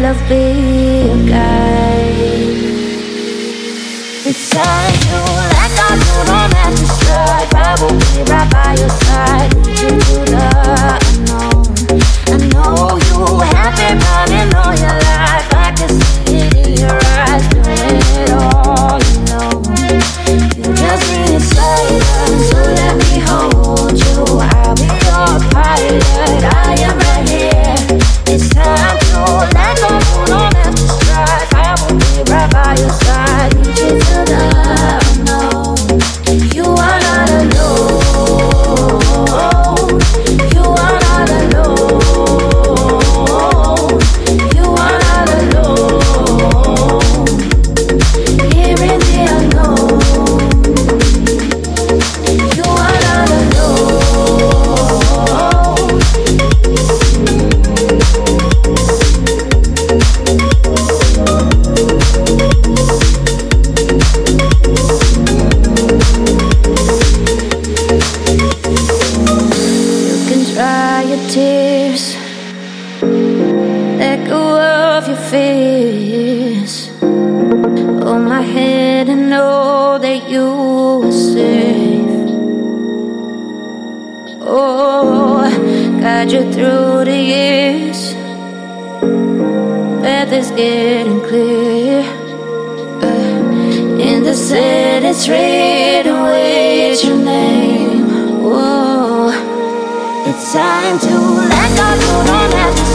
just be a guide. It's time to let go, you don't have to strive. I will be right by your side, lead you to the unknown. I know you have been running all your life. I can see it in your eyes, doing it all alone. You just need silence, so let me hold you. I'll be your pilot, I am right here. It's time to let go, you don't have to strive. I will be right by your side, lead you to the unknown. You are not alone. You are not alone. You are not alone. Here in the unknown. You are not alone. You can dry your tears, let go of your fears. Hold my head and know that you are safe. Oh, guide you through the years. Path is getting clear. In the sand it's written with your name. Whoa, it's time to let go. You don't have to